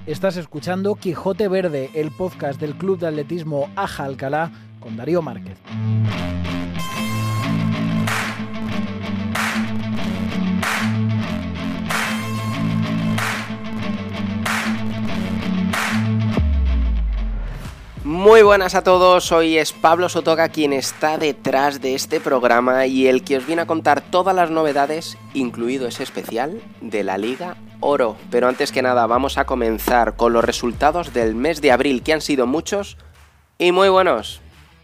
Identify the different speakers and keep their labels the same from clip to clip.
Speaker 1: Estás escuchando Quijote Verde, el podcast del Club de Atletismo Aja Alcalá con Darío Márquez.
Speaker 2: Muy buenas a todos, hoy es Pablo Sotoca quien está detrás de este programa y el que os viene a contar todas las novedades, incluido ese especial, de la Liga Oro. Pero antes que nada vamos a comenzar con los resultados del mes de abril, que han sido muchos y muy buenos.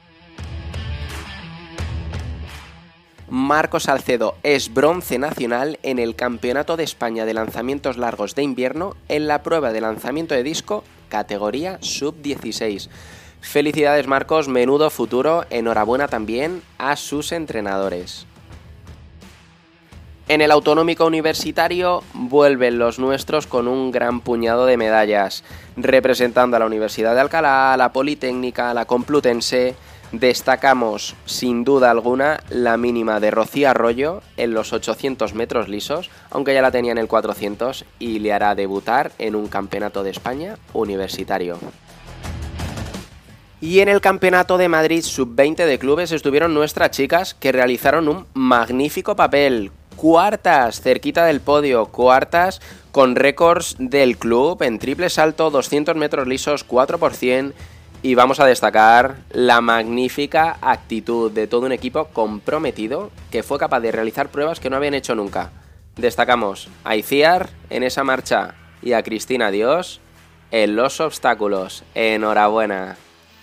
Speaker 2: Marcos Salcedo es bronce nacional en el Campeonato de España de Lanzamientos Largos de Invierno en la prueba de lanzamiento de disco categoría sub-16. Felicidades Marcos, menudo futuro, enhorabuena también a sus entrenadores. En el Autonómico Universitario vuelven los nuestros con un gran puñado de medallas, representando a la Universidad de Alcalá, a la Politécnica, a la Complutense. Destacamos, sin duda alguna, la mínima de Rocío Arroyo en los 800 metros lisos, aunque ya la tenía en el 400 y le hará debutar en un Campeonato de España universitario. Y en el Campeonato de Madrid Sub-20 de clubes estuvieron nuestras chicas que realizaron un magnífico papel. Cuartas, cerquita del podio, cuartas con récords del club en triple salto, 200 metros lisos, 4%. Y vamos a destacar la magnífica actitud de todo un equipo comprometido que fue capaz de realizar pruebas que no habían hecho nunca. Destacamos a Iciar en esa marcha y a Cristina Dios en los obstáculos. Enhorabuena.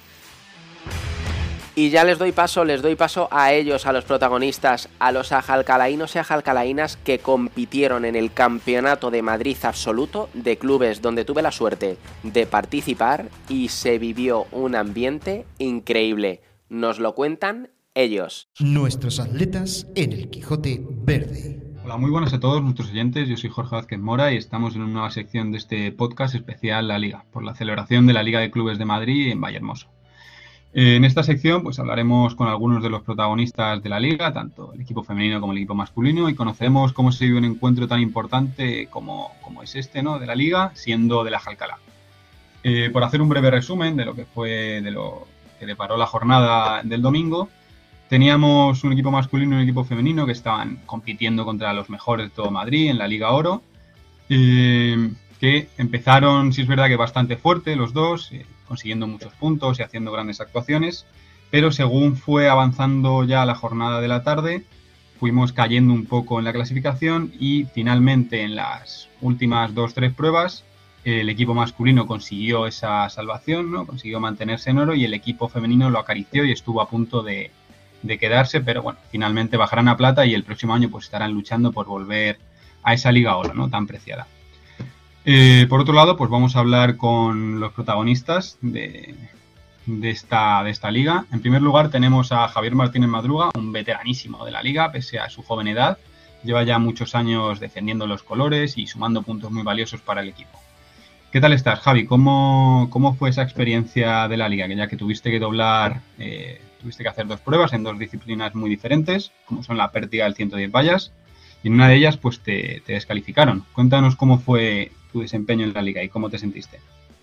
Speaker 2: Y ya les doy paso a ellos, a los protagonistas, a los ajalcalaínos y ajalcalaínas que compitieron en el Campeonato de Madrid Absoluto de clubes, donde tuve la suerte de participar y se vivió un ambiente increíble. Nos lo cuentan ellos.
Speaker 3: Nuestros atletas en el Quijote Verde.
Speaker 4: Hola, muy buenas a todos nuestros oyentes, yo soy Jorge Vázquez Mora y estamos en una nueva sección de este podcast especial La Liga, por la celebración de la Liga de Clubes de Madrid en Vallehermoso. En esta sección pues hablaremos con algunos de los protagonistas de la liga, tanto el equipo femenino como el equipo masculino, y conoceremos cómo se vive un encuentro tan importante como es este, ¿no?, de la liga, siendo de la Aja Alcalá. Por hacer un breve resumen de lo que deparó la jornada del domingo, teníamos un equipo masculino y un equipo femenino que estaban compitiendo contra los mejores de todo Madrid en la Liga Oro, que empezaron, si es verdad, que bastante fuerte los dos, consiguiendo muchos puntos y haciendo grandes actuaciones, pero según fue avanzando ya la jornada de la tarde, fuimos cayendo un poco en la clasificación y finalmente en las últimas 2-3 pruebas el equipo masculino consiguió esa salvación, ¿no?, consiguió mantenerse en oro y el equipo femenino lo acarició y estuvo a punto de quedarse, pero bueno, finalmente bajarán a plata y el próximo año pues estarán luchando por volver a esa Liga Oro, ¿no?, tan preciada. Por otro lado, pues vamos a hablar con los protagonistas de esta liga. En primer lugar tenemos a Javier Martínez Madruga, un veteranísimo de la liga, pese a su joven edad. Lleva ya muchos años defendiendo los colores y sumando puntos muy valiosos para el equipo. ¿Qué tal estás, Javi? ¿Cómo fue esa experiencia de la liga? Que ya que tuviste que hacer 2 pruebas en 2 disciplinas muy diferentes, como son la pértiga del 110 vallas, y en una de ellas pues te descalificaron. Cuéntanos cómo fue tu desempeño en la liga y cómo te sentiste.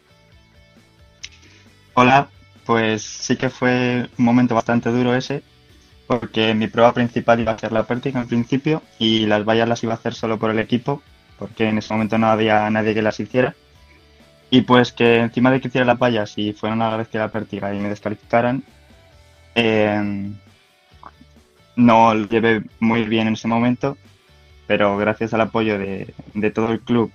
Speaker 5: Hola, pues sí que fue un momento bastante duro ese, porque mi prueba principal iba a ser la pértiga al principio y las vallas las iba a hacer solo por el equipo, porque en ese momento no había nadie que las hiciera. Y pues que encima de que hiciera las vallas y fueran a la vez que la pértiga y me descalificaran, no lo llevé muy bien en ese momento, pero gracias al apoyo de todo el club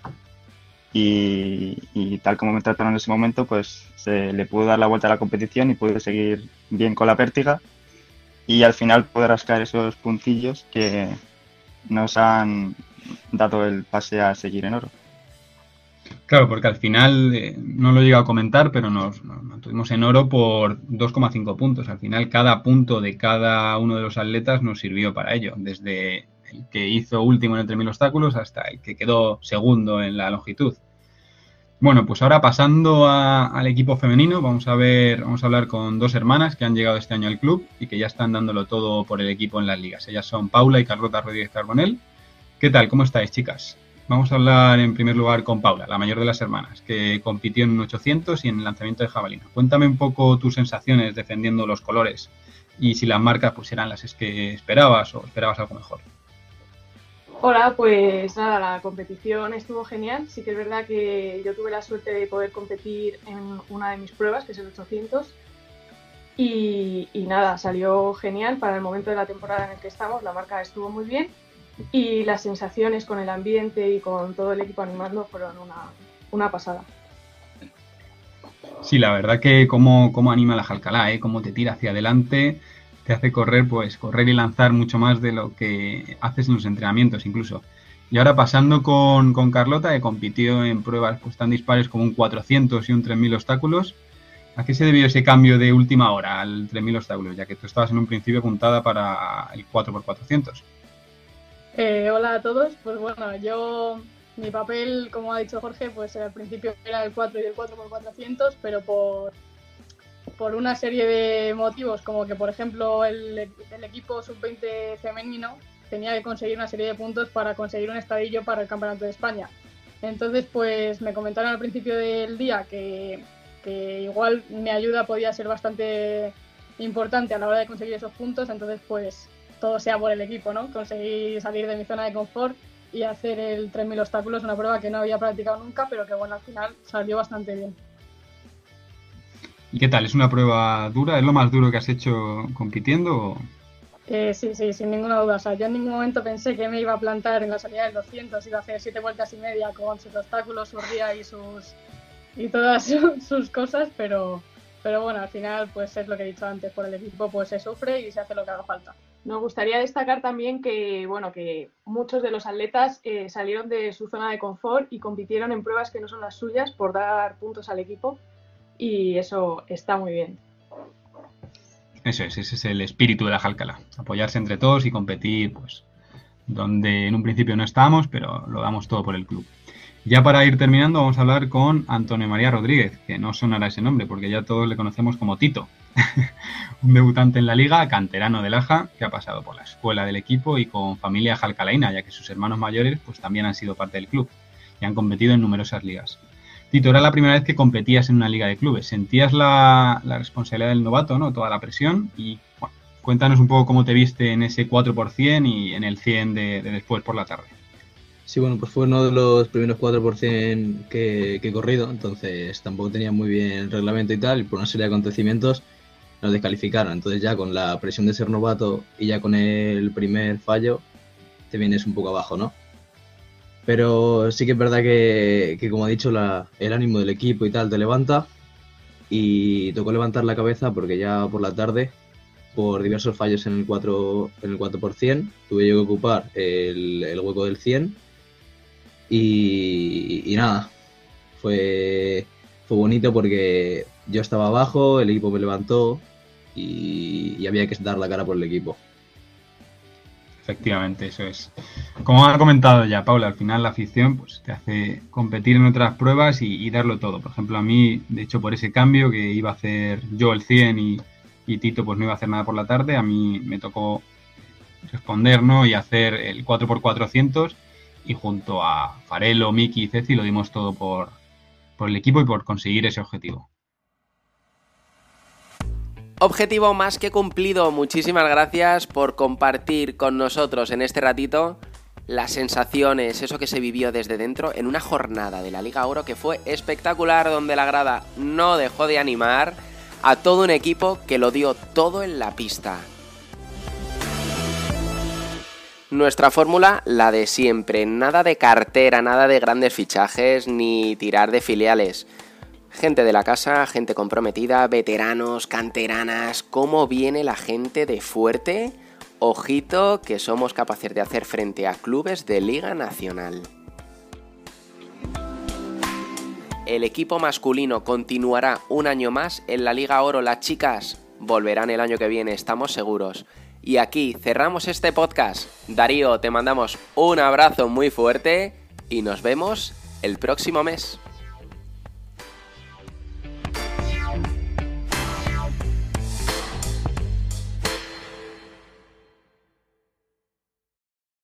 Speaker 5: y tal como me trataron en ese momento, pues se le pudo dar la vuelta a la competición y pude seguir bien con la pértiga y al final poder rascar esos puntillos que nos han dado el pase a seguir en oro.
Speaker 4: Claro, porque al final, no lo he llegado a comentar, pero nos mantuvimos en oro por 2,5 puntos. Al final, cada punto de cada uno de los atletas nos sirvió para ello, desde el que hizo último en el 3000 obstáculos hasta el que quedó segundo en la longitud. Bueno, pues ahora pasando al equipo femenino, vamos a hablar con 2 hermanas que han llegado este año al club y que ya están dándolo todo por el equipo en las ligas. Ellas son Paula y Carlota Rodríguez Carbonell. ¿Qué tal? ¿Cómo estáis, chicas? Vamos a hablar en primer lugar con Paula, la mayor de las hermanas, que compitió en un 800 y en el lanzamiento de jabalina. Cuéntame un poco tus sensaciones defendiendo los colores y si las marcas pues eran las que esperabas o esperabas algo mejor.
Speaker 6: Hola, pues nada, la competición estuvo genial. Sí que es verdad que yo tuve la suerte de poder competir en una de mis pruebas, que es el 800. Y nada, salió genial para el momento de la temporada en el que estamos. La marca estuvo muy bien y las sensaciones con el ambiente y con todo el equipo animando fueron una pasada.
Speaker 4: Sí, la verdad que cómo anima la Jalcalá, cómo te tira hacia adelante, te hace correr y lanzar mucho más de lo que haces en los entrenamientos incluso. Y ahora pasando con Carlota, que compitió en pruebas pues tan dispares como un 400 y un 3000 obstáculos. ¿A qué se debió ese cambio de última hora al 3000 obstáculos, ya que tú estabas en un principio apuntada para el 4x400?
Speaker 7: Hola a todos, pues bueno, mi papel, como ha dicho Jorge, pues al principio era el 4 y el 4x400, pero por una serie de motivos, como que por ejemplo el equipo sub-20 femenino tenía que conseguir una serie de puntos para conseguir un estadillo para el Campeonato de España. Entonces pues me comentaron al principio del día que igual mi ayuda podía ser bastante importante a la hora de conseguir esos puntos, entonces pues todo sea por el equipo, ¿no? Conseguir salir de mi zona de confort y hacer el 3000 obstáculos, una prueba que no había practicado nunca, pero que bueno, al final salió bastante bien.
Speaker 4: ¿Y qué tal? ¿Es una prueba dura? ¿Es lo más duro que has hecho compitiendo?
Speaker 7: Sí, sin ninguna duda. O sea, yo en ningún momento pensé que me iba a plantar en la salida del 200, iba a hacer 7 vueltas y media con sus obstáculos, su ría y todas sus cosas, pero bueno, al final pues es lo que he dicho antes, por el equipo pues se sufre y se hace lo que haga falta.
Speaker 6: Nos gustaría destacar también que muchos de los atletas salieron de su zona de confort y compitieron en pruebas que no son las suyas por dar puntos al equipo, y eso está muy bien.
Speaker 4: Ese es el espíritu de la Jalcalá, apoyarse entre todos y competir pues donde en un principio no estábamos, pero lo damos todo por el club. Ya para ir terminando vamos a hablar con Antonio María Rodríguez, que no sonará ese nombre porque ya todos le conocemos como Tito. Un debutante en la liga, canterano del Aja, que ha pasado por la escuela del equipo y con familia jalcalaína, ya que sus hermanos mayores pues también han sido parte del club y han competido en numerosas ligas. Tito, era la primera vez que competías en una liga de clubes. ¿Sentías la responsabilidad del novato, ¿no? Toda la presión? Y bueno, cuéntanos un poco cómo te viste en ese 4% y en el 100 de después por la tarde.
Speaker 8: Sí, bueno, pues fue uno de los primeros 4% que he corrido, entonces tampoco tenía muy bien el reglamento y tal, y por una serie de acontecimientos nos descalificaron. Entonces ya con la presión de ser novato y ya con el primer fallo te vienes un poco abajo, ¿no? Pero sí que es verdad que como he dicho, el ánimo del equipo y tal te levanta, y tocó levantar la cabeza porque ya por la tarde, por diversos fallos en el 4%, tuve yo que ocupar el hueco del 100 y nada, fue bonito porque yo estaba abajo, el equipo me levantó y había que dar la cara por el equipo.
Speaker 4: Efectivamente, eso es. Como ha comentado ya Paula, al final la afición pues te hace competir en otras pruebas y darlo todo. Por ejemplo, a mí, de hecho, por ese cambio que iba a hacer yo el 100 y Tito pues no iba a hacer nada por la tarde, a mí me tocó responder, ¿no? Y hacer el 4x400, y junto a Farelo, Miki y Ceci lo dimos todo por el equipo y por conseguir ese objetivo.
Speaker 2: Objetivo más que cumplido. Muchísimas gracias por compartir con nosotros en este ratito las sensaciones, eso que se vivió desde dentro en una jornada de la Liga Oro que fue espectacular, donde la grada no dejó de animar a todo un equipo que lo dio todo en la pista. Nuestra fórmula, la de siempre, nada de cartera, nada de grandes fichajes ni tirar de filiales. Gente de la casa, gente comprometida, veteranos, canteranas. ¿Cómo viene la gente de fuerte? Ojito que somos capaces de hacer frente a clubes de Liga Nacional. El equipo masculino continuará un año más en la Liga Oro. Las chicas volverán el año que viene, estamos seguros. Y aquí cerramos este podcast. Darío, te mandamos un abrazo muy fuerte y nos vemos el próximo mes.